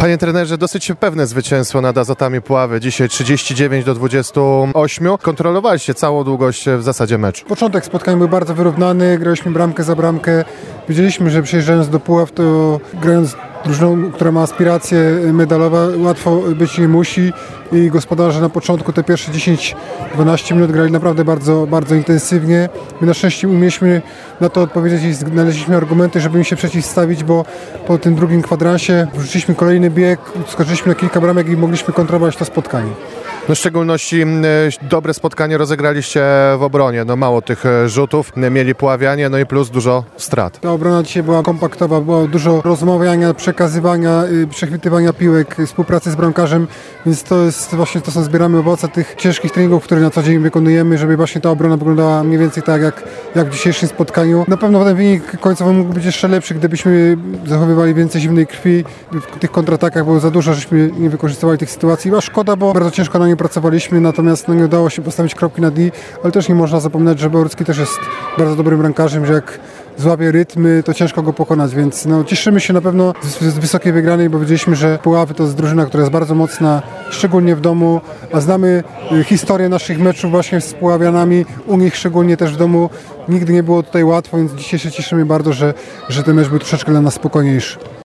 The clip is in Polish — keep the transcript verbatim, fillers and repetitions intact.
Panie trenerze, dosyć pewne zwycięstwo nad Azotami Puławy. Dzisiaj trzydzieści dziewięć do dwudziestu ośmiu. Kontrolowaliście całą długość w zasadzie meczu. Początek spotkania był bardzo wyrównany, graliśmy bramkę za bramkę. Wiedzieliśmy, że przyjeżdżając do Puław, to grając drużyną, która ma aspiracje medalowe, łatwo być nie musi i gospodarze na początku te pierwsze dziesięć dwanaście minut grali naprawdę bardzo, bardzo intensywnie. My na szczęście umieliśmy na to odpowiedzieć i znaleźliśmy argumenty, żeby im się przeciwstawić, bo po tym drugim kwadransie wrzuciliśmy kolejny bieg, skoczyliśmy na kilka bramek i mogliśmy kontrolować to spotkanie. No w szczególności e, dobre spotkanie rozegraliście w obronie. No mało tych e, rzutów mieli Puławianie, no i plus dużo strat. Ta obrona dzisiaj była kompaktowa, było dużo rozmawiania, przekazywania, y, przechwytywania piłek, współpracy z bramkarzem, więc to jest właśnie to, co zbieramy owoce tych ciężkich treningów, które na co dzień wykonujemy, żeby właśnie ta obrona wyglądała mniej więcej tak jak, jak w dzisiejszym spotkaniu. Na pewno ten wynik końcowy mógł być jeszcze lepszy, gdybyśmy zachowywali więcej zimnej krwi. W tych kontratakach było za dużo, żeśmy nie wykorzystywali tych sytuacji. A szkoda, bo bardzo ciężko na nie pracowaliśmy, natomiast no, nie udało się postawić kropki nad i, ale też nie można zapominać, że Borucki też jest bardzo dobrym bramkarzem, że jak złapie rytmy, to ciężko go pokonać, więc no, cieszymy się na pewno z, z wysokiej wygranej, bo wiedzieliśmy, że Puławy to jest drużyna, która jest bardzo mocna, szczególnie w domu, a znamy y, historię naszych meczów właśnie z Puławianami, u nich szczególnie też w domu. Nigdy nie było tutaj łatwo, więc dzisiaj się cieszymy bardzo, że, że ten mecz był troszeczkę dla nas spokojniejszy.